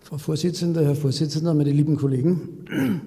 Frau Vorsitzende, Herr Vorsitzender, meine lieben Kollegen.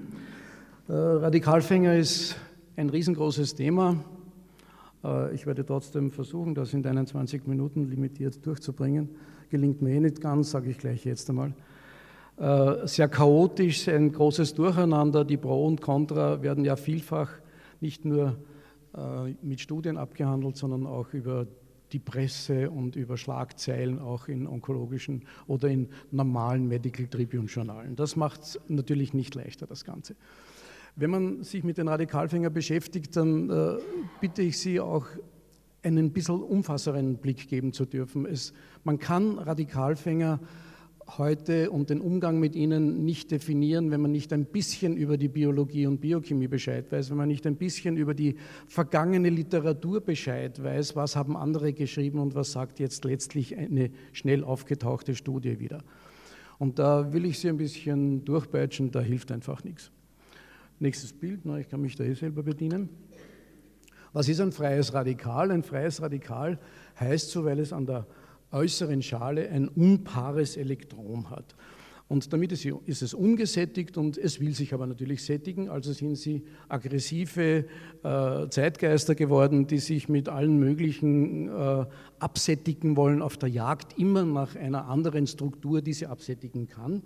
Radikalfänger ist ein riesengroßes Thema. Ich werde trotzdem versuchen, das in 21 Minuten limitiert durchzubringen. Gelingt mir nicht ganz, sage ich gleich jetzt einmal. Sehr chaotisch, ein großes Durcheinander. Die Pro und Contra werden ja vielfach nicht nur mit Studien abgehandelt, sondern auch über die Presse und über Schlagzeilen auch in onkologischen oder in normalen Medical Tribune-Journalen. Das macht es natürlich nicht leichter, das Ganze. Wenn man sich mit den Radikalfängern beschäftigt, dann bitte ich Sie auch einen bisschen umfassenderen Blick geben zu dürfen. Man kann Radikalfänger heute und den Umgang mit ihnen nicht definieren, wenn man nicht ein bisschen über die Biologie und Biochemie Bescheid weiß, wenn man nicht ein bisschen über die vergangene Literatur Bescheid weiß, was haben andere geschrieben und was sagt jetzt letztlich eine schnell aufgetauchte Studie wieder. Und da will ich Sie ein bisschen durchpeitschen, da hilft einfach nichts. Nächstes Bild, ich kann mich da selber bedienen. Was ist ein freies Radikal? Ein freies Radikal heißt so, weil es an der äußeren Schale ein unpaares Elektron hat. Und damit ist es ungesättigt und es will sich aber natürlich sättigen, also sind sie aggressive Zeitgeister geworden, die sich mit allen möglichen absättigen wollen auf der Jagd, immer nach einer anderen Struktur, die sie absättigen kann.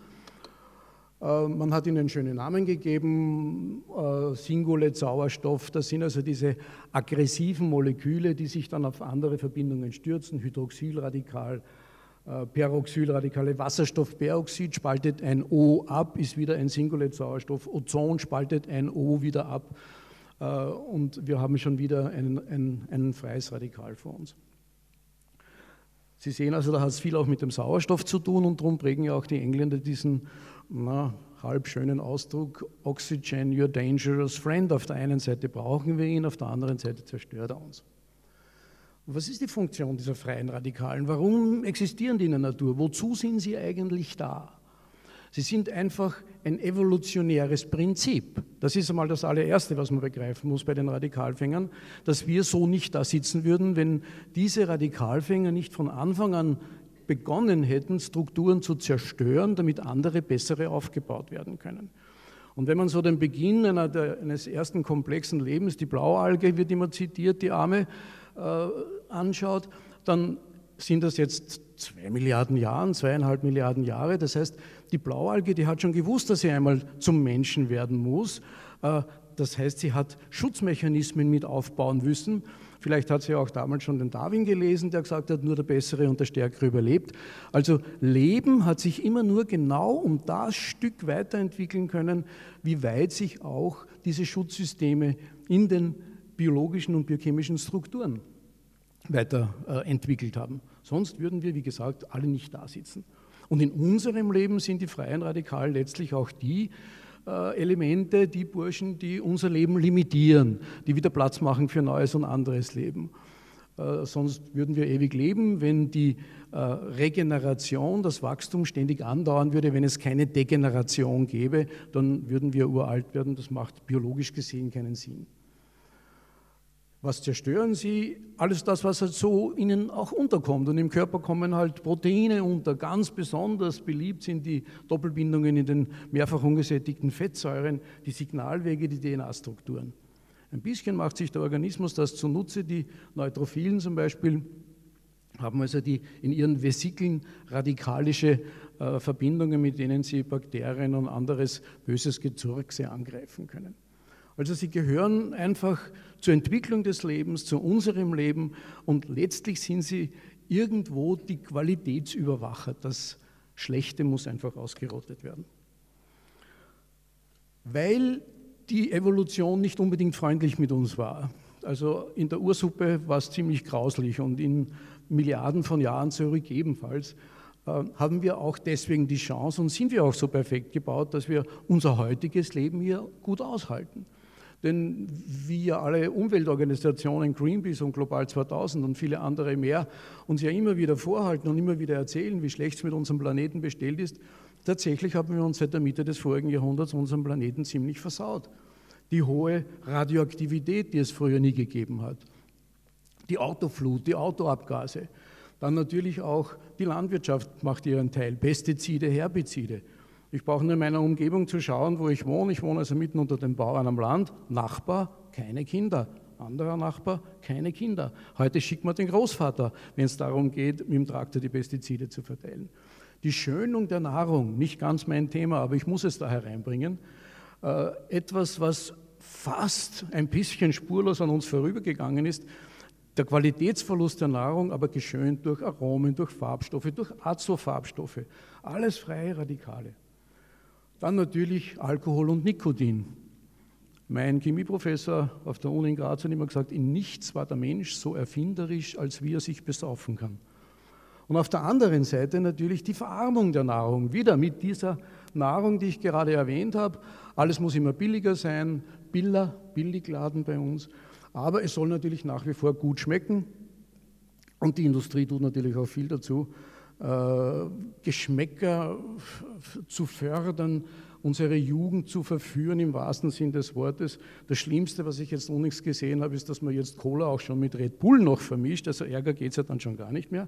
Man hat ihnen schöne Namen gegeben, Singulate, Sauerstoff, das sind also diese aggressiven Moleküle, die sich dann auf andere Verbindungen stürzen, Hydroxylradikal, Peroxylradikale, Wasserstoffperoxid spaltet ein O ab, ist wieder ein Singulate Sauerstoff, Ozon spaltet ein O wieder ab und wir haben schon wieder ein freies Radikal vor uns. Sie sehen also, da hat es viel auch mit dem Sauerstoff zu tun und darum prägen ja auch die Engländer diesen halb schönen Ausdruck, Oxygen, your dangerous friend. Auf der einen Seite brauchen wir ihn, auf der anderen Seite zerstört er uns. Und was ist die Funktion dieser freien Radikalen? Warum existieren die in der Natur? Wozu sind sie eigentlich da? Sie sind einfach ein evolutionäres Prinzip. Das ist einmal das allererste, was man begreifen muss bei den Radikalfängern, dass wir so nicht da sitzen würden, wenn diese Radikalfänger nicht von Anfang an begonnen hätten, Strukturen zu zerstören, damit andere, bessere aufgebaut werden können. Und wenn man so den Beginn eines ersten komplexen Lebens, die Blaualge wird immer zitiert, die Arme, anschaut, dann sind das jetzt 2 Milliarden Jahren, 2,5 Milliarden Jahre. Das heißt, die Blaualge, die hat schon gewusst, dass sie einmal zum Menschen werden muss. Das heißt, sie hat Schutzmechanismen mit aufbauen müssen. Vielleicht hat sie auch damals schon den Darwin gelesen, der gesagt hat, nur der Bessere und der Stärkere überlebt. Also Leben hat sich immer nur genau um das Stück weiterentwickeln können, wie weit sich auch diese Schutzsysteme in den biologischen und biochemischen Strukturen weiterentwickelt haben. Sonst würden wir, wie gesagt, alle nicht da sitzen. Und in unserem Leben sind die freien Radikalen letztlich auch die Elemente, die Burschen, die unser Leben limitieren, die wieder Platz machen für neues und anderes Leben. Sonst würden wir ewig leben, wenn die Regeneration, das Wachstum ständig andauern würde, wenn es keine Degeneration gäbe, dann würden wir uralt werden. Das macht biologisch gesehen keinen Sinn. Was zerstören sie? Alles das, was halt so ihnen auch unterkommt. Und im Körper kommen halt Proteine unter. Ganz besonders beliebt sind die Doppelbindungen in den mehrfach ungesättigten Fettsäuren, die Signalwege, die DNA-Strukturen. Ein bisschen macht sich der Organismus das zunutze. Die Neutrophilen zum Beispiel haben also in ihren Vesikeln radikalische Verbindungen, mit denen sie Bakterien und anderes böses Gezurkse angreifen können. Also sie gehören einfach zur Entwicklung des Lebens, zu unserem Leben und letztlich sind sie irgendwo die Qualitätsüberwacher. Das Schlechte muss einfach ausgerottet werden. Weil die Evolution nicht unbedingt freundlich mit uns war. Also in der Ursuppe war es ziemlich grauslich und in Milliarden von Jahren zurück ebenfalls. Haben wir auch deswegen die Chance und sind wir auch so perfekt gebaut, dass wir unser heutiges Leben hier gut aushalten. Denn wie ja alle Umweltorganisationen, Greenpeace und Global 2000 und viele andere mehr, uns ja immer wieder vorhalten und immer wieder erzählen, wie schlecht es mit unserem Planeten bestellt ist, tatsächlich haben wir uns seit der Mitte des vorigen Jahrhunderts unseren Planeten ziemlich versaut. Die hohe Radioaktivität, die es früher nie gegeben hat, die Autoflut, die Autoabgase. Dann natürlich auch die Landwirtschaft macht ihren Teil, Pestizide, Herbizide. Ich brauche nur in meiner Umgebung zu schauen, wo ich wohne. Ich wohne also mitten unter den Bauern am Land. Nachbar, keine Kinder. Anderer Nachbar, keine Kinder. Heute schickt man den Großvater, wenn es darum geht, mit dem Traktor die Pestizide zu verteilen. Die Schönung der Nahrung, nicht ganz mein Thema, aber ich muss es da hereinbringen. Etwas, was fast ein bisschen spurlos an uns vorübergegangen ist, der Qualitätsverlust der Nahrung, aber geschönt durch Aromen, durch Farbstoffe, durch Azofarbstoffe. Alles freie Radikale. Dann natürlich Alkohol und Nikotin. Mein Chemieprofessor auf der Uni in Graz hat immer gesagt, in nichts war der Mensch so erfinderisch, als wie er sich besaufen kann. Und auf der anderen Seite natürlich die Verarmung der Nahrung. Wieder mit dieser Nahrung, die ich gerade erwähnt habe. Alles muss immer billiger sein, Billigladen bei uns. Aber es soll natürlich nach wie vor gut schmecken. Und die Industrie tut natürlich auch viel dazu, Geschmäcker zu fördern, unsere Jugend zu verführen im wahrsten Sinn des Wortes. Das Schlimmste, was ich jetzt noch nichts gesehen habe, ist, dass man jetzt Cola auch schon mit Red Bull noch vermischt. Also Ärger geht es ja dann schon gar nicht mehr.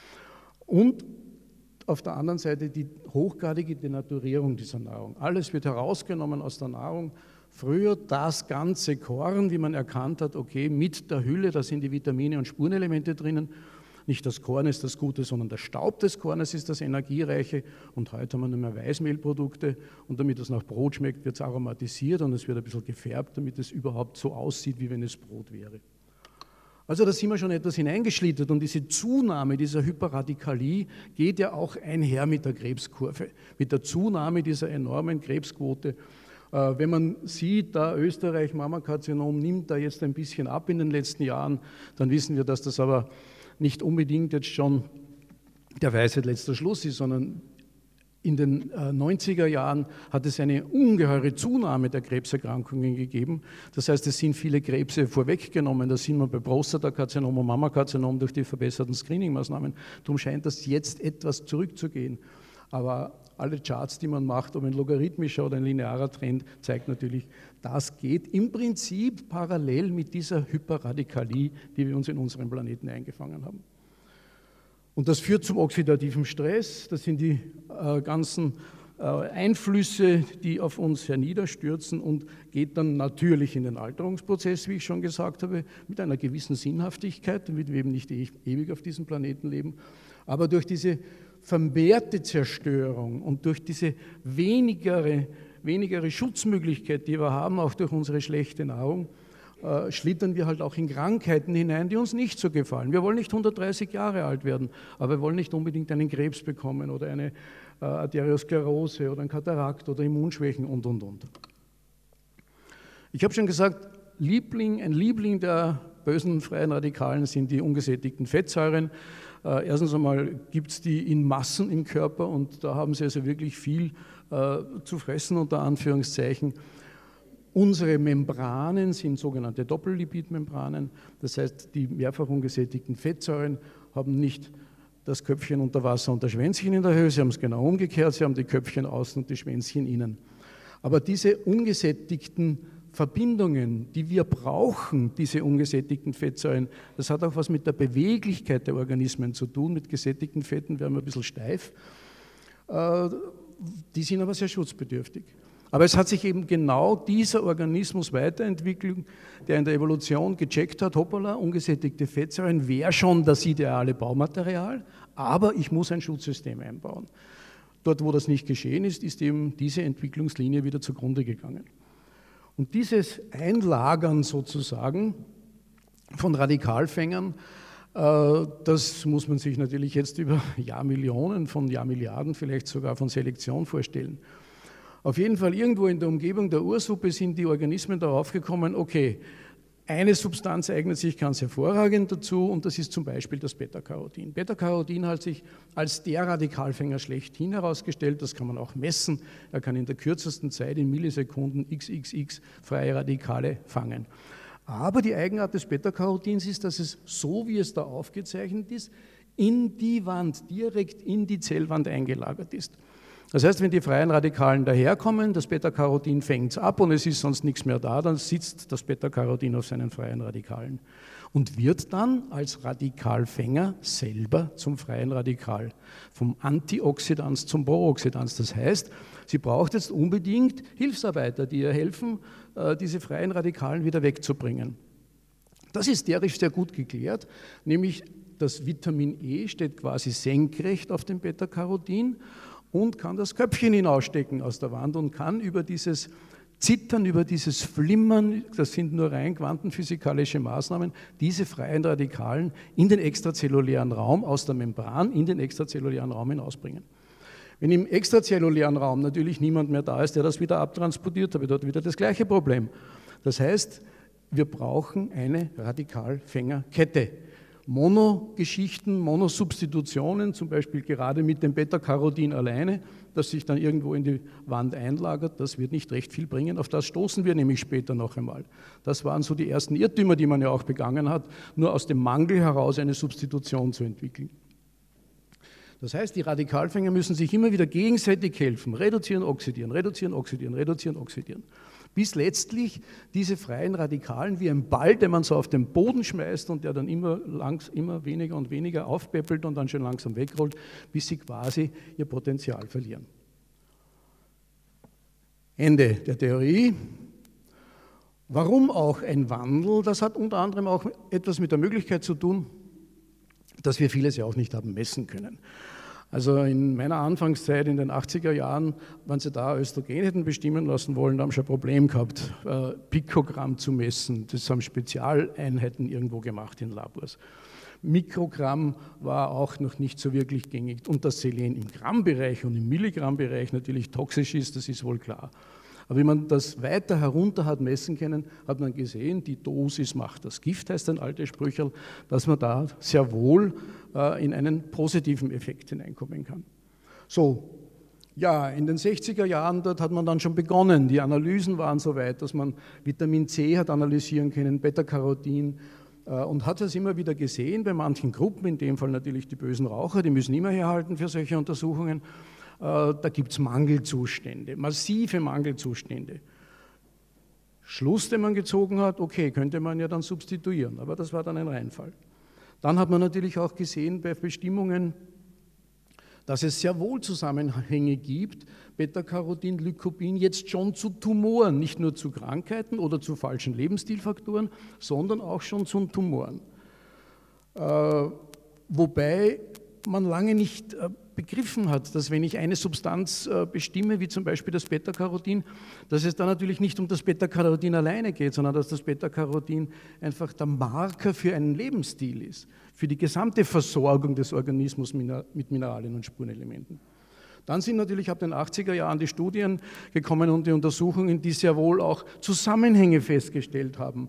Und auf der anderen Seite die hochgradige Denaturierung dieser Nahrung. Alles wird herausgenommen aus der Nahrung. Früher das ganze Korn, wie man erkannt hat, okay, mit der Hülle, da sind die Vitamine und Spurenelemente drinnen. Nicht das Korn ist das Gute, sondern der Staub des Kornes ist das Energiereiche. Und heute haben wir nur mehr Weißmehlprodukte. Und damit es nach Brot schmeckt, wird es aromatisiert und es wird ein bisschen gefärbt, damit es überhaupt so aussieht, wie wenn es Brot wäre. Also da sind wir schon etwas hineingeschlittert und diese Zunahme dieser Hyperradikalie geht ja auch einher mit der Krebskurve, mit der Zunahme dieser enormen Krebsquote. Wenn man sieht, da Österreich Mammakarzinom nimmt da jetzt ein bisschen ab in den letzten Jahren, dann wissen wir, dass das aber nicht unbedingt jetzt schon der Weisheit letzter Schluss ist, sondern in den 90er Jahren hat es eine ungeheure Zunahme der Krebserkrankungen gegeben. Das heißt, es sind viele Krebse vorweggenommen. Da sind wir bei Prostatakarzinom und Mammakarzinom durch die verbesserten Screening-Maßnahmen. Darum scheint das jetzt etwas zurückzugehen. Aber alle Charts, die man macht, ob ein logarithmischer oder ein linearer Trend, zeigt natürlich, das geht im Prinzip parallel mit dieser Hyperradikalie, die wir uns in unserem Planeten eingefangen haben. Und das führt zum oxidativen Stress, das sind die ganzen Einflüsse, die auf uns herniederstürzen und geht dann natürlich in den Alterungsprozess, wie ich schon gesagt habe, mit einer gewissen Sinnhaftigkeit, damit wir eben nicht ewig auf diesem Planeten leben, aber durch diese vermehrte Zerstörung und durch diese weniger Schutzmöglichkeit, die wir haben, auch durch unsere schlechte Nahrung, schlittern wir halt auch in Krankheiten hinein, die uns nicht so gefallen. Wir wollen nicht 130 Jahre alt werden, aber wir wollen nicht unbedingt einen Krebs bekommen oder eine Arteriosklerose oder ein Katarakt oder Immunschwächen und. Ich habe schon gesagt, ein Liebling der bösen freien Radikalen sind die ungesättigten Fettsäuren. Erstens einmal gibt es die in Massen im Körper und da haben sie also wirklich viel zu fressen, unter Anführungszeichen. Unsere Membranen sind sogenannte Doppellipidmembranen, das heißt, die mehrfach ungesättigten Fettsäuren haben nicht das Köpfchen unter Wasser und das Schwänzchen in der Höhe, sie haben es genau umgekehrt, sie haben die Köpfchen außen und die Schwänzchen innen. Aber diese ungesättigten Verbindungen, die wir brauchen, diese ungesättigten Fettsäuren, das hat auch was mit der Beweglichkeit der Organismen zu tun. Mit gesättigten Fetten werden wir ein bisschen steif, die sind aber sehr schutzbedürftig. Aber es hat sich eben genau dieser Organismus weiterentwickelt, der in der Evolution gecheckt hat, hoppala, ungesättigte Fettsäuren wäre schon das ideale Baumaterial, aber ich muss ein Schutzsystem einbauen. Dort, wo das nicht geschehen ist, ist eben diese Entwicklungslinie wieder zugrunde gegangen. Und dieses Einlagern sozusagen von Radikalfängern, das muss man sich natürlich jetzt über Jahrmillionen von Jahrmilliarden, vielleicht sogar von Selektion vorstellen. Auf jeden Fall irgendwo in der Umgebung der Ursuppe sind die Organismen darauf gekommen, okay, eine Substanz eignet sich ganz hervorragend dazu und das ist zum Beispiel das Beta-Carotin. Beta-Carotin hat sich als der Radikalfänger schlechthin herausgestellt, das kann man auch messen. Er kann in der kürzesten Zeit in Millisekunden XXX freie Radikale fangen. Aber die Eigenart des Beta-Carotins ist, dass es, so wie es da aufgezeichnet ist, in die Wand, direkt in die Zellwand eingelagert ist. Das heißt, wenn die freien Radikalen daherkommen, das Beta-Carotin fängt es ab und es ist sonst nichts mehr da, dann sitzt das Beta-Carotin auf seinen freien Radikalen und wird dann als Radikalfänger selber zum freien Radikal, vom Antioxidans zum Prooxidans. Das heißt, sie braucht jetzt unbedingt Hilfsarbeiter, die ihr helfen, diese freien Radikalen wieder wegzubringen. Das ist sterisch sehr gut geklärt, nämlich das Vitamin E steht quasi senkrecht auf dem Beta-Carotin und kann das Köpfchen hinausstecken aus der Wand und kann über dieses Zittern, über dieses Flimmern, das sind nur rein quantenphysikalische Maßnahmen, diese freien Radikalen in den extrazellulären Raum, aus der Membran in den extrazellulären Raum hinausbringen. Wenn im extrazellulären Raum natürlich niemand mehr da ist, der das wieder abtransportiert, habe ich dort wieder das gleiche Problem. Das heißt, wir brauchen eine Radikalfängerkette. Monogeschichten, Monosubstitutionen, zum Beispiel gerade mit dem Beta-Carotin alleine, das sich dann irgendwo in die Wand einlagert, das wird nicht recht viel bringen. Auf das stoßen wir nämlich später noch einmal. Das waren so die ersten Irrtümer, die man ja auch begangen hat, nur aus dem Mangel heraus eine Substitution zu entwickeln. Das heißt, die Radikalfänger müssen sich immer wieder gegenseitig helfen, reduzieren, oxidieren, reduzieren, oxidieren, reduzieren, oxidieren. Bis letztlich diese freien Radikalen wie ein Ball, den man so auf den Boden schmeißt und der dann immer weniger und weniger aufpäppelt und dann schon langsam wegrollt, bis sie quasi ihr Potenzial verlieren. Ende der Theorie. Warum auch ein Wandel? Das hat unter anderem auch etwas mit der Möglichkeit zu tun, dass wir vieles ja auch nicht haben messen können. Also in meiner Anfangszeit in den 80er Jahren, wenn sie da Östrogen hätten bestimmen lassen wollen, haben sie ein Problem gehabt, Pikogramm zu messen. Das haben Spezialeinheiten irgendwo gemacht in Labors. Mikrogramm war auch noch nicht so wirklich gängig. Und dass Selen im Grammbereich und im Milligrammbereich natürlich toxisch ist, das ist wohl klar. Aber wie man das weiter herunter hat messen können, hat man gesehen, die Dosis macht das Gift, heißt ein altes Sprücherl, dass man da sehr wohl in einen positiven Effekt hineinkommen kann. So, ja, in den 60er Jahren, dort hat man dann schon begonnen. Die Analysen waren so weit, dass man Vitamin C hat analysieren können, Beta-Carotin, und hat es immer wieder gesehen bei manchen Gruppen, in dem Fall natürlich die bösen Raucher, die müssen immer herhalten für solche Untersuchungen. Da gibt es Mangelzustände, massive Mangelzustände. Schluss, den man gezogen hat, okay, könnte man ja dann substituieren, aber das war dann ein Reinfall. Dann hat man natürlich auch gesehen bei Bestimmungen, dass es sehr wohl Zusammenhänge gibt, Beta-Carotin, Lycopin, jetzt schon zu Tumoren, nicht nur zu Krankheiten oder zu falschen Lebensstilfaktoren, sondern auch schon zu Tumoren. Wobei man lange nicht begriffen hat, dass wenn ich eine Substanz bestimme, wie zum Beispiel das Beta-Carotin, dass es dann natürlich nicht um das Beta-Carotin alleine geht, sondern dass das Beta-Carotin einfach der Marker für einen Lebensstil ist, für die gesamte Versorgung des Organismus mit Mineralien und Spurenelementen. Dann sind natürlich ab den 80er Jahren die Studien gekommen und die Untersuchungen, die sehr wohl auch Zusammenhänge festgestellt haben.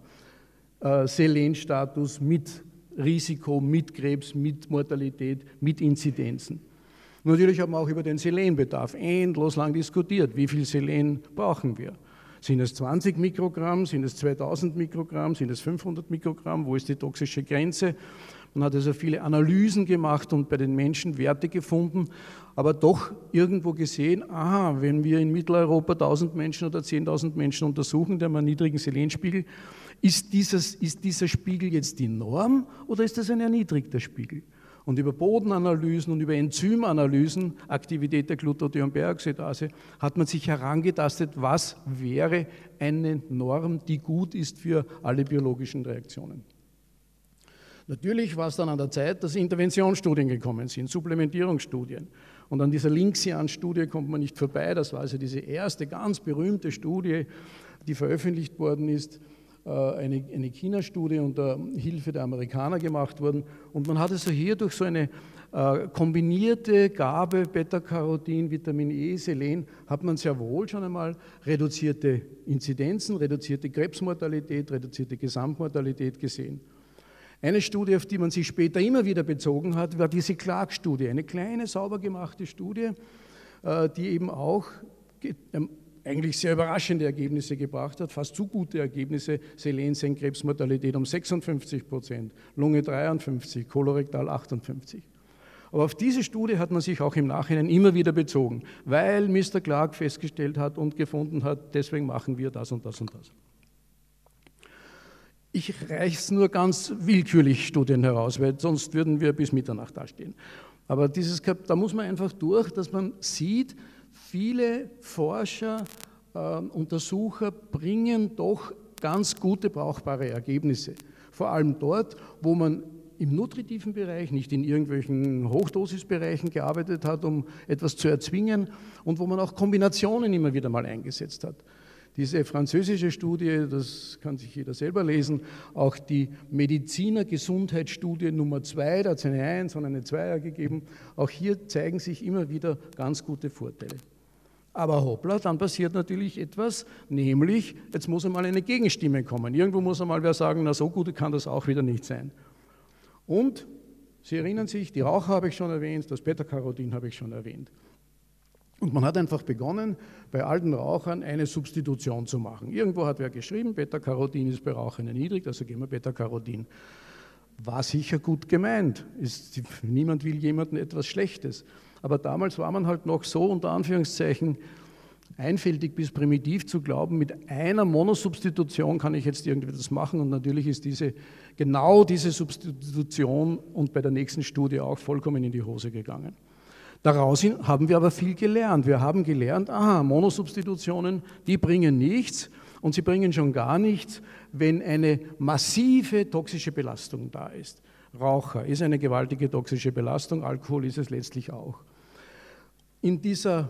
Selenstatus mit Risiko, mit Krebs, mit Mortalität, mit Inzidenzen. Natürlich haben wir auch über den Selenbedarf endlos lang diskutiert. Wie viel Selen brauchen wir? Sind es 20 Mikrogramm, sind es 2000 Mikrogramm, sind es 500 Mikrogramm? Wo ist die toxische Grenze? Man hat also viele Analysen gemacht und bei den Menschen Werte gefunden, aber doch irgendwo gesehen, aha, wenn wir in Mitteleuropa 1000 Menschen oder 10.000 Menschen untersuchen, die haben einen niedrigen Selenspiegel, ist dieser Spiegel jetzt die Norm oder ist das ein erniedrigter Spiegel? Und über Bodenanalysen und über Enzymanalysen, Aktivität der Glutathion-Peroxidase, hat man sich herangetastet, was wäre eine Norm, die gut ist für alle biologischen Reaktionen. Natürlich war es dann an der Zeit, dass Interventionsstudien gekommen sind, Supplementierungsstudien. Und an dieser Linxian-Studie kommt man nicht vorbei. Das war also diese erste ganz berühmte Studie, die veröffentlicht worden ist, eine China-Studie unter Hilfe der Amerikaner gemacht worden. Und man hat also hier durch so eine kombinierte Gabe Beta-Carotin, Vitamin E, Selen, hat man sehr wohl schon einmal reduzierte Inzidenzen, reduzierte Krebsmortalität, reduzierte Gesamtmortalität gesehen. Eine Studie, auf die man sich später immer wieder bezogen hat, war diese Clark-Studie, eine kleine, sauber gemachte Studie, die eben auch eigentlich sehr überraschende Ergebnisse gebracht hat, fast zu gute Ergebnisse. Selen senkt Krebsmortalität um 56%, Lunge 53%, kolorektal 58%. Aber auf diese Studie hat man sich auch im Nachhinein immer wieder bezogen, weil Mr. Clark festgestellt hat und gefunden hat, deswegen machen wir das und das und das. Ich reiche nur ganz willkürlich Studien heraus, weil sonst würden wir bis Mitternacht dastehen. Aber da muss man einfach durch, dass man sieht, viele Forscher, Untersucher bringen doch ganz gute, brauchbare Ergebnisse. Vor allem dort, wo man im nutritiven Bereich, nicht in irgendwelchen Hochdosisbereichen gearbeitet hat, um etwas zu erzwingen und wo man auch Kombinationen immer wieder mal eingesetzt hat. Diese französische Studie, das kann sich jeder selber lesen, auch die Mediziner-Gesundheitsstudie Nummer 2, da hat es eine 1 und eine 2er gegeben, auch hier zeigen sich immer wieder ganz gute Vorteile. Aber hoppla, dann passiert natürlich etwas, nämlich jetzt muss einmal eine Gegenstimme kommen. Irgendwo muss einmal wer sagen, na so gut kann das auch wieder nicht sein. Und, Sie erinnern sich, die Raucher habe ich schon erwähnt, das Beta-Carotin habe ich schon erwähnt. Und man hat einfach begonnen, bei alten Rauchern eine Substitution zu machen. Irgendwo hat wer geschrieben, Beta-Carotin ist bei Rauchern niedrig, also geben wir Beta-Carotin. War sicher gut gemeint. Niemand will jemandem etwas Schlechtes. Aber damals war man halt noch so, unter Anführungszeichen, einfältig bis primitiv zu glauben, mit einer Monosubstitution kann ich jetzt irgendwie das machen und natürlich ist genau diese Substitution und bei der nächsten Studie auch vollkommen in die Hose gegangen. Daraus haben wir aber viel gelernt. Wir haben gelernt, aha, Monosubstitutionen, die bringen nichts und sie bringen schon gar nichts, wenn eine massive toxische Belastung da ist. Raucher ist eine gewaltige toxische Belastung, Alkohol ist es letztlich auch. In dieser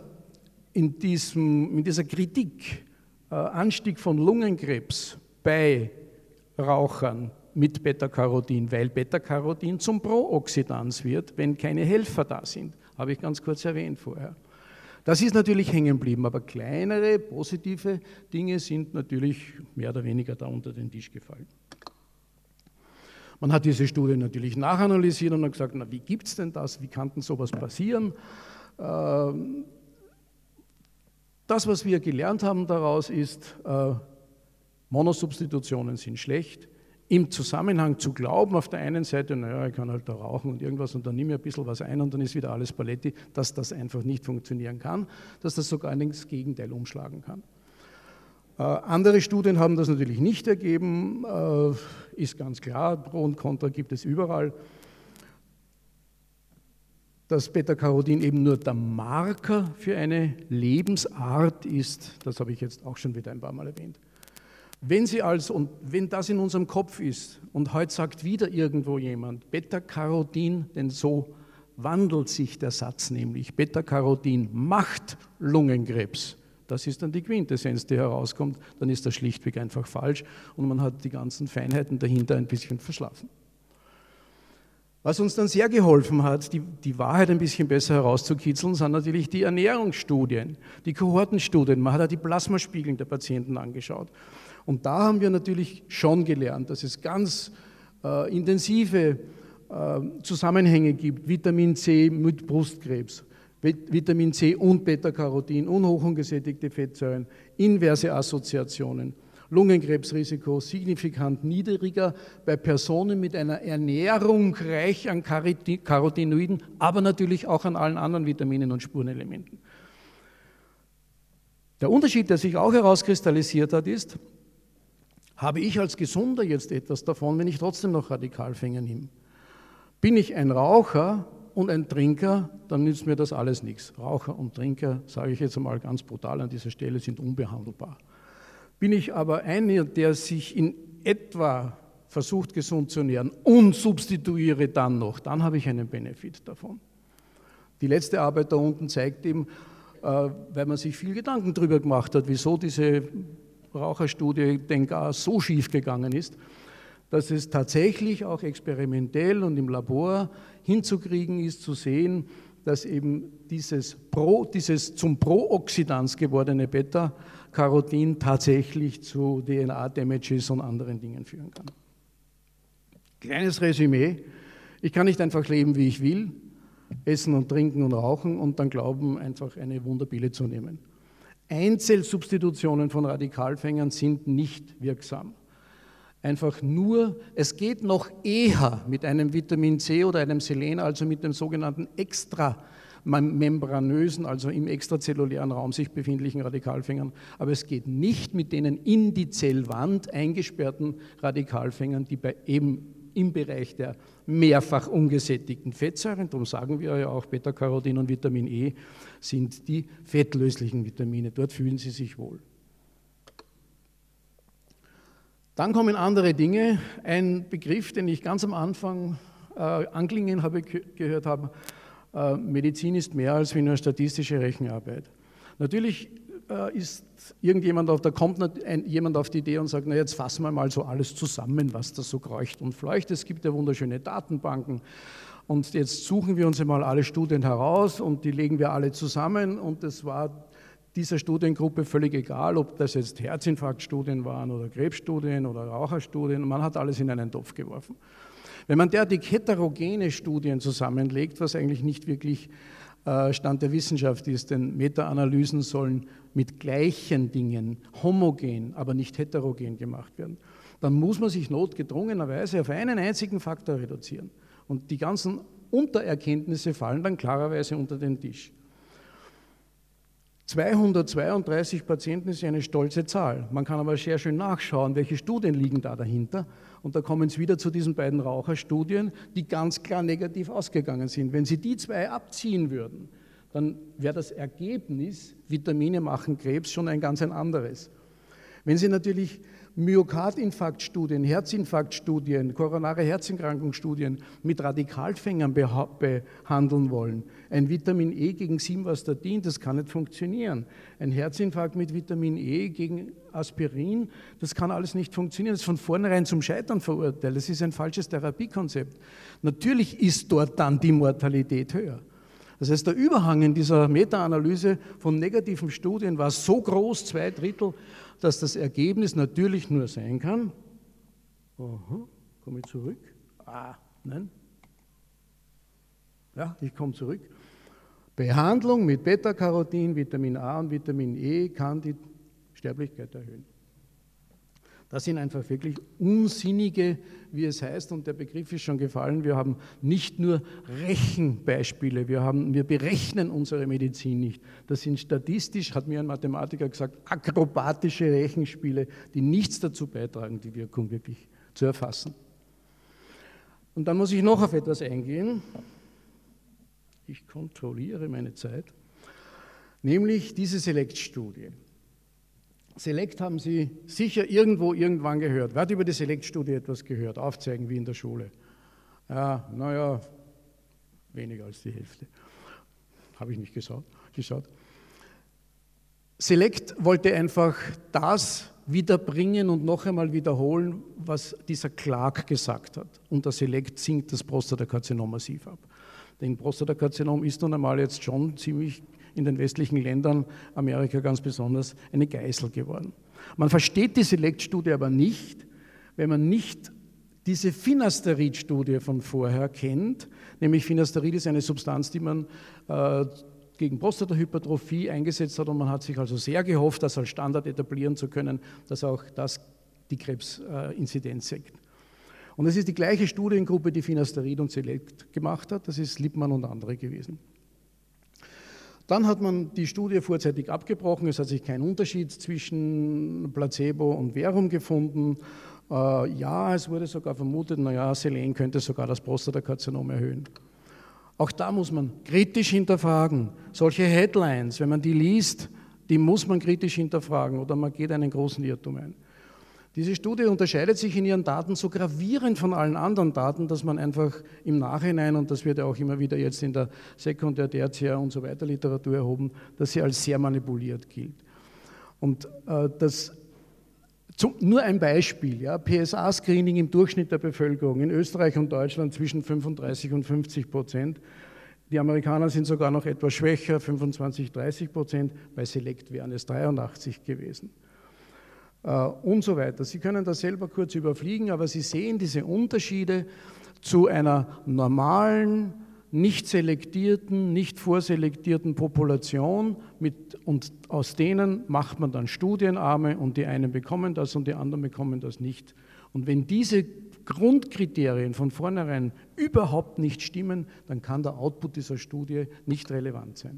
Kritik, Anstieg von Lungenkrebs bei Rauchern mit Beta-Carotin, weil Beta-Carotin zum Prooxidans wird, wenn keine Helfer da sind, habe ich ganz kurz erwähnt vorher. Das ist natürlich hängen geblieben, aber kleinere, positive Dinge sind natürlich mehr oder weniger da unter den Tisch gefallen. Man hat diese Studie natürlich nachanalysiert und hat gesagt, na, wie gibt es denn das, wie kann denn sowas passieren? Das, was wir gelernt haben daraus ist, Monosubstitutionen sind schlecht. Im Zusammenhang zu glauben, auf der einen Seite, naja, ich kann halt da rauchen und irgendwas und dann nehme ich ein bisschen was ein und dann ist wieder alles Paletti, dass das einfach nicht funktionieren kann, dass das sogar ins Gegenteil umschlagen kann. Andere Studien haben das natürlich nicht ergeben, ist ganz klar, Pro und Contra gibt es überall. Dass Beta-Carotin eben nur der Marker für eine Lebensart ist, das habe ich jetzt auch schon wieder ein paar Mal erwähnt. Wenn das in unserem Kopf ist und heute sagt wieder irgendwo jemand, Beta-Carotin, denn so wandelt sich der Satz nämlich, Beta-Carotin macht Lungenkrebs, das ist dann die Quintessenz, die herauskommt, dann ist das schlichtweg einfach falsch und man hat die ganzen Feinheiten dahinter ein bisschen verschlafen. Was uns dann sehr geholfen hat, die Wahrheit ein bisschen besser herauszukitzeln, sind natürlich die Ernährungsstudien, die Kohortenstudien. Man hat ja die Plasmaspiegel der Patienten angeschaut. Und da haben wir natürlich schon gelernt, dass es ganz intensive Zusammenhänge gibt, Vitamin C mit Brustkrebs, Vitamin C und Beta-Carotin und hochungesättigte Fettsäuren, inverse Assoziationen. Lungenkrebsrisiko signifikant niedriger bei Personen mit einer Ernährung reich an Carotinoiden, aber natürlich auch an allen anderen Vitaminen und Spurenelementen. Der Unterschied, der sich auch herauskristallisiert hat, ist, habe ich als Gesunder jetzt etwas davon, wenn ich trotzdem noch Radikalfänger nehme? Bin ich ein Raucher und ein Trinker, dann nützt mir das alles nichts. Raucher und Trinker, sage ich jetzt einmal ganz brutal an dieser Stelle, sind unbehandelbar. Bin ich aber einer, der sich in etwa versucht, gesund zu ernähren und substituiere dann noch, dann habe ich einen Benefit davon. Die letzte Arbeit da unten zeigt eben, weil man sich viel Gedanken darüber gemacht hat, wieso diese Raucherstudie so schief gegangen ist, dass es tatsächlich auch experimentell und im Labor hinzukriegen ist, zu sehen, dass eben dieses zum Prooxidans gewordene Beta-Carotin tatsächlich zu DNA-Damages und anderen Dingen führen kann. Kleines Resümee, ich kann nicht einfach leben, wie ich will, essen und trinken und rauchen und dann glauben, einfach eine Wunderpille zu nehmen. Einzelsubstitutionen von Radikalfängern sind nicht wirksam. einfach nur, es geht noch eher mit einem Vitamin C oder einem Selen, also mit dem sogenannten extramembranösen, also im extrazellulären Raum sich befindlichen Radikalfängern, aber es geht nicht mit denen in die Zellwand eingesperrten Radikalfängern, die eben im Bereich der mehrfach ungesättigten Fettsäuren, darum sagen wir ja auch Beta-Carotin und Vitamin E, sind die fettlöslichen Vitamine. Dort fühlen sie sich wohl. Dann kommen andere Dinge. Ein Begriff, den ich ganz am Anfang anklingen gehört habe, Medizin ist mehr als wie nur statistische Rechenarbeit. Natürlich kommt jemand auf die Idee und sagt, na jetzt fassen wir mal so alles zusammen, was da so kreucht und fleucht. Es gibt ja wunderschöne Datenbanken und jetzt suchen wir uns einmal alle Studien heraus und die legen wir alle zusammen und es war dieser Studiengruppe völlig egal, ob das jetzt Herzinfarktstudien waren oder Krebsstudien oder Raucherstudien, man hat alles in einen Topf geworfen. Wenn man derartig heterogene Studien zusammenlegt, was eigentlich nicht wirklich Stand der Wissenschaft ist, denn Meta-Analysen sollen mit gleichen Dingen homogen, aber nicht heterogen gemacht werden, dann muss man sich notgedrungenerweise auf einen einzigen Faktor reduzieren. Und die ganzen Untererkenntnisse fallen dann klarerweise unter den Tisch. 232 Patienten ist eine stolze Zahl. Man kann aber sehr schön nachschauen, welche Studien liegen da dahinter. Und da kommen Sie wieder zu diesen beiden Raucherstudien, die ganz klar negativ ausgegangen sind. Wenn Sie die zwei abziehen würden, dann wäre das Ergebnis, Vitamine machen Krebs, schon ein ganz anderes. Wenn Sie natürlich Myokardinfarktstudien, Herzinfarktstudien, koronare Herzinkrankungsstudien mit Radikalfängern behandeln wollen, ein Vitamin E gegen Simvastatin, das kann nicht funktionieren. Ein Herzinfarkt mit Vitamin E gegen Aspirin, das kann alles nicht funktionieren. Das ist von vornherein zum Scheitern verurteilt. Das ist ein falsches Therapiekonzept. Natürlich ist dort dann die Mortalität höher. Das heißt, der Überhang in dieser Meta-Analyse von negativen Studien war so groß, 2/3, dass das Ergebnis natürlich nur sein kann. Komme ich zurück? Nein. Ja, ich komme zurück. Behandlung mit Beta-Carotin, Vitamin A und Vitamin E kann die Sterblichkeit erhöhen. Das sind einfach wirklich unsinnige, wie es heißt, und der Begriff ist schon gefallen, wir haben nicht nur Rechenbeispiele, wir berechnen unsere Medizin nicht. Das sind statistisch, hat mir ein Mathematiker gesagt, akrobatische Rechenspiele, die nichts dazu beitragen, die Wirkung wirklich zu erfassen. Und dann muss ich noch auf etwas eingehen. Ich kontrolliere meine Zeit, nämlich diese Select-Studie. Select haben Sie sicher irgendwann gehört. Wer hat über die Select-Studie etwas gehört? Aufzeigen wie in der Schule. Ja, naja, weniger als die Hälfte. Habe ich nicht geschaut. Select wollte einfach das wiederbringen und noch einmal wiederholen, was dieser Clark gesagt hat. Unter Select sinkt das Prostatakarzinom massiv ab. Denn Prostatakarzinom ist nun einmal jetzt schon ziemlich in den westlichen Ländern, Amerika ganz besonders, eine Geißel geworden. Man versteht die Select-Studie aber nicht, wenn man nicht diese Finasterid-Studie von vorher kennt, nämlich Finasterid ist eine Substanz, die man gegen Prostatahypertrophie eingesetzt hat und man hat sich also sehr gehofft, das als Standard etablieren zu können, dass auch das die Krebsinzidenz senkt. Und es ist die gleiche Studiengruppe, die Finasterid und Select gemacht hat, das ist Lippmann und andere gewesen. Dann hat man die Studie vorzeitig abgebrochen, es hat sich kein Unterschied zwischen Placebo und Verum gefunden. Ja, es wurde sogar vermutet, naja, Selen könnte sogar das Prostatakarzinom erhöhen. Auch da muss man kritisch hinterfragen. Solche Headlines, wenn man die liest, die muss man kritisch hinterfragen oder man geht einen großen Irrtum ein. Diese Studie unterscheidet sich in ihren Daten so gravierend von allen anderen Daten, dass man einfach im Nachhinein, und das wird ja auch immer wieder jetzt in der Sekundär-, Tertiär- und so weiter Literatur erhoben, dass sie als sehr manipuliert gilt. Und nur ein Beispiel, ja, PSA-Screening im Durchschnitt der Bevölkerung in Österreich und Deutschland zwischen 35% und 50%. Die Amerikaner sind sogar noch etwas schwächer, 25-30%, bei Select wären es 83 gewesen. Und so weiter. Sie können das selber kurz überfliegen, aber Sie sehen diese Unterschiede zu einer normalen, nicht selektierten, nicht vorselektierten Population und aus denen macht man dann Studienarme und die einen bekommen das und die anderen bekommen das nicht. Und wenn diese Grundkriterien von vornherein überhaupt nicht stimmen, dann kann der Output dieser Studie nicht relevant sein.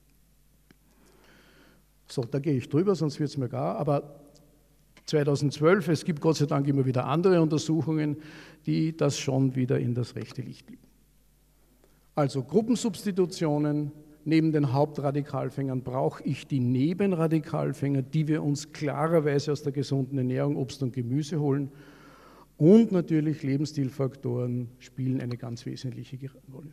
So, da gehe ich drüber, sonst wird es mir gar, aber 2012, es gibt Gott sei Dank immer wieder andere Untersuchungen, die das schon wieder in das rechte Licht legen. Also Gruppensubstitutionen, neben den Hauptradikalfängern brauche ich die Nebenradikalfänger, die wir uns klarerweise aus der gesunden Ernährung, Obst und Gemüse holen. Und natürlich Lebensstilfaktoren spielen eine ganz wesentliche Rolle.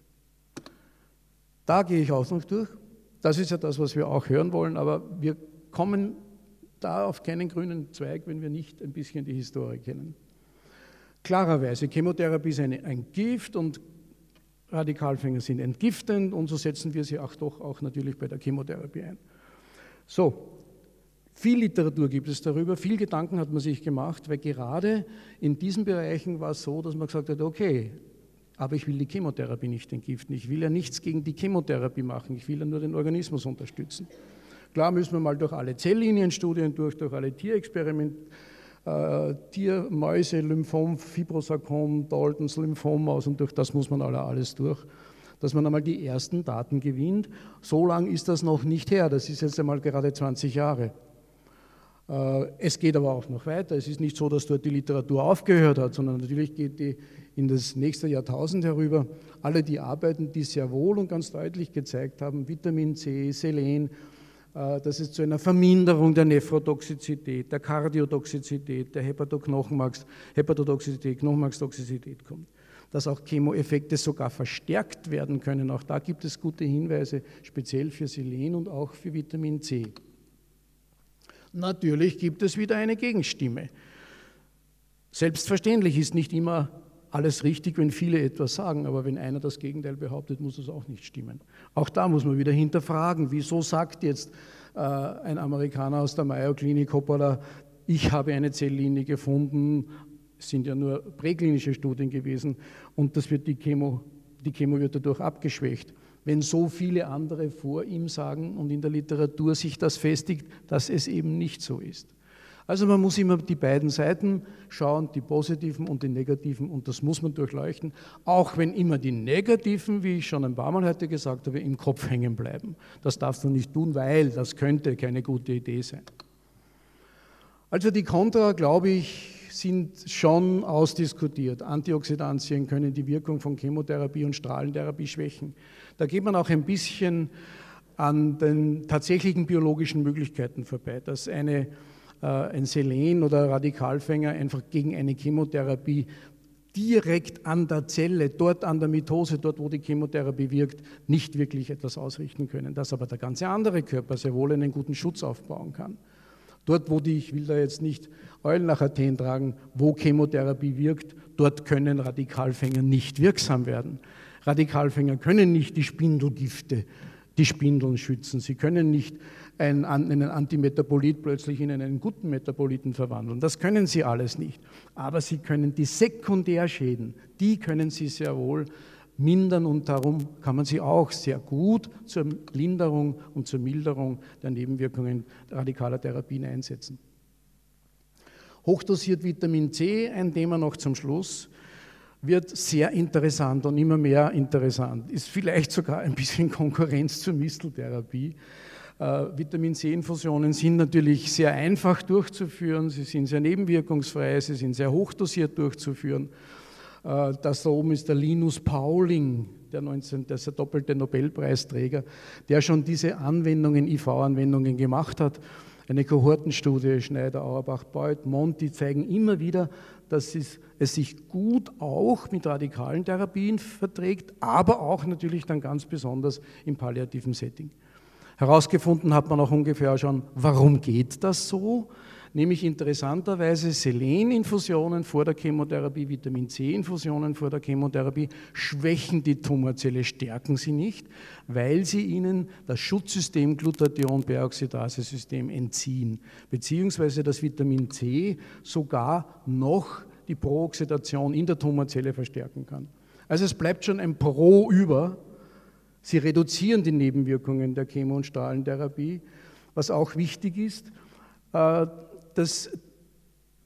Da gehe ich auch noch durch. Das ist ja das, was wir auch hören wollen, aber wir kommen da auf keinen grünen Zweig, wenn wir nicht ein bisschen die Historie kennen. Klarerweise, Chemotherapie ist ein Gift und Radikalfänger sind entgiftend und so setzen wir sie auch natürlich bei der Chemotherapie ein. So, viel Literatur gibt es darüber, viel Gedanken hat man sich gemacht, weil gerade in diesen Bereichen war es so, dass man gesagt hat, okay, aber ich will die Chemotherapie nicht entgiften, ich will ja nichts gegen die Chemotherapie machen, ich will ja nur den Organismus unterstützen. Klar müssen wir mal durch alle Zelllinienstudien durch alle Tierexperimente, Tiermäuse, Lymphom, Fibrosarkom, Daltons Lymphommaus und durch das muss man alles durch, dass man einmal die ersten Daten gewinnt. So lang ist das noch nicht her, das ist jetzt einmal gerade 20 Jahre. Es geht aber auch noch weiter. Es ist nicht so, dass dort die Literatur aufgehört hat, sondern natürlich geht die in das nächste Jahrtausend herüber. Alle die Arbeiten, die sehr wohl und ganz deutlich gezeigt haben, Vitamin C, Selen, dass es zu einer Verminderung der Nephrotoxizität, der Kardiotoxizität, der Hepatotoxizität, Knochenmarkstoxizität kommt. Dass auch Chemoeffekte sogar verstärkt werden können. Auch da gibt es gute Hinweise, speziell für Selen und auch für Vitamin C. Natürlich gibt es wieder eine Gegenstimme. Selbstverständlich ist nicht immer alles richtig, wenn viele etwas sagen, aber wenn einer das Gegenteil behauptet, muss es auch nicht stimmen. Auch da muss man wieder hinterfragen, wieso sagt jetzt ein Amerikaner aus der Mayo Klinik, hoppala, ich habe eine Zelllinie gefunden, es sind ja nur präklinische Studien gewesen und das wird die Chemo wird dadurch abgeschwächt. Wenn so viele andere vor ihm sagen und in der Literatur sich das festigt, dass es eben nicht so ist. Also man muss immer die beiden Seiten schauen, die positiven und die negativen, und das muss man durchleuchten, auch wenn immer die negativen, wie ich schon ein paar Mal heute gesagt habe, im Kopf hängen bleiben. Das darfst du nicht tun, weil das könnte keine gute Idee sein. Also die Kontra, glaube ich, sind schon ausdiskutiert. Antioxidantien können die Wirkung von Chemotherapie und Strahlentherapie schwächen. Da geht man auch ein bisschen an den tatsächlichen biologischen Möglichkeiten vorbei, dass ein Selen oder Radikalfänger einfach gegen eine Chemotherapie direkt an der Zelle, dort an der Mitose, dort wo die Chemotherapie wirkt, nicht wirklich etwas ausrichten können. Dass aber der ganze andere Körper sehr wohl einen guten Schutz aufbauen kann. Dort, wo ich will da jetzt nicht Eulen nach Athen tragen, wo Chemotherapie wirkt, dort können Radikalfänger nicht wirksam werden. Radikalfänger können nicht die Spindelgifte, die Spindeln schützen. Sie können nicht einen Antimetabolit plötzlich in einen guten Metaboliten verwandeln. Das können sie alles nicht. Aber sie können die Sekundärschäden, die können sie sehr wohl mindern und darum kann man sie auch sehr gut zur Linderung und zur Milderung der Nebenwirkungen radikaler Therapien einsetzen. Hochdosiert Vitamin C, ein Thema noch zum Schluss, wird sehr interessant und immer mehr interessant, ist vielleicht sogar ein bisschen Konkurrenz zur Misteltherapie. Vitamin C-Infusionen sind natürlich sehr einfach durchzuführen, sie sind sehr nebenwirkungsfrei, sie sind sehr hochdosiert durchzuführen. Das da oben ist der Linus Pauling, der ist der doppelte Nobelpreisträger, der schon diese Anwendungen, IV-Anwendungen gemacht hat. Eine Kohortenstudie, Schneider, Auerbach, Beuth, Monti zeigen immer wieder, dass es sich gut auch mit radikalen Therapien verträgt, aber auch natürlich dann ganz besonders im palliativen Setting. Herausgefunden hat man auch ungefähr schon, warum geht das so? Nämlich interessanterweise Seleninfusionen vor der Chemotherapie, Vitamin C-Infusionen vor der Chemotherapie schwächen die Tumorzelle, stärken sie nicht, weil sie ihnen das Schutzsystem Glutathion-Peroxidase-System entziehen, beziehungsweise das Vitamin C sogar noch die Prooxidation in der Tumorzelle verstärken kann. Also es bleibt schon ein Pro über. Sie reduzieren die Nebenwirkungen der Chemo- und Strahlentherapie, was auch wichtig ist. Das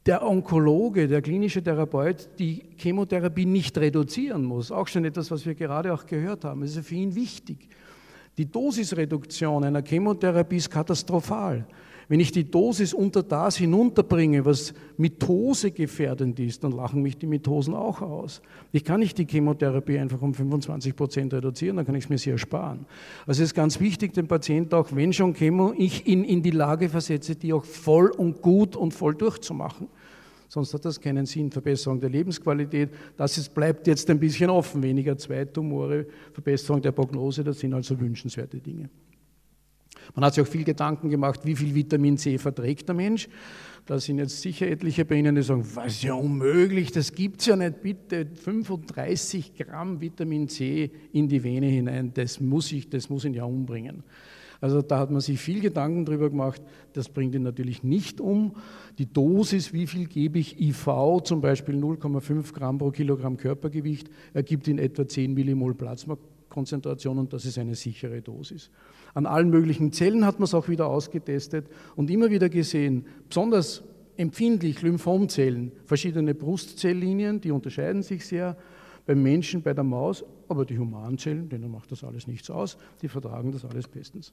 der Onkologe, der klinische Therapeut die Chemotherapie nicht reduzieren muss. Auch schon etwas, was wir gerade auch gehört haben. Das ist ja für ihn wichtig. Die Dosisreduktion einer Chemotherapie ist katastrophal. Wenn ich die Dosis unter das hinunterbringe, was mitosegefährdend ist, dann lachen mich die Mitosen auch aus. Ich kann nicht die Chemotherapie einfach um 25% reduzieren, dann kann ich es mir sehr sparen. Also es ist ganz wichtig, den Patienten auch, wenn schon Chemo, ich ihn in die Lage versetze, die auch voll und gut und voll durchzumachen. Sonst hat das keinen Sinn. Verbesserung der Lebensqualität, bleibt jetzt ein bisschen offen. Weniger Zweitumore, Verbesserung der Prognose, das sind also wünschenswerte Dinge. Man hat sich auch viel Gedanken gemacht, wie viel Vitamin C verträgt der Mensch. Da sind jetzt sicher etliche bei Ihnen, die sagen, was ist ja unmöglich, das gibt es ja nicht, bitte 35 Gramm Vitamin C in die Vene hinein, das muss ihn ja umbringen. Also da hat man sich viel Gedanken drüber gemacht, das bringt ihn natürlich nicht um. Die Dosis, wie viel gebe ich IV, zum Beispiel 0,5 Gramm pro Kilogramm Körpergewicht, ergibt in etwa 10 Millimol Plasmakonzentration und das ist eine sichere Dosis. An allen möglichen Zellen hat man es auch wieder ausgetestet und immer wieder gesehen, besonders empfindlich Lymphomzellen, verschiedene Brustzelllinien, die unterscheiden sich sehr beim Menschen, bei der Maus, aber die Humanzellen, denen macht das alles nichts aus, die vertragen das alles bestens.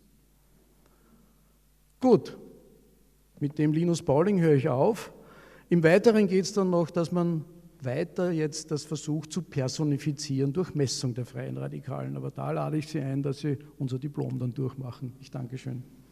Gut, mit dem Linus Pauling höre ich auf. Im Weiteren geht es dann noch, dass man weiter jetzt das versucht zu personifizieren durch Messung der freien Radikalen. Aber da lade ich Sie ein, dass Sie unser Diplom dann durchmachen. Ich danke schön.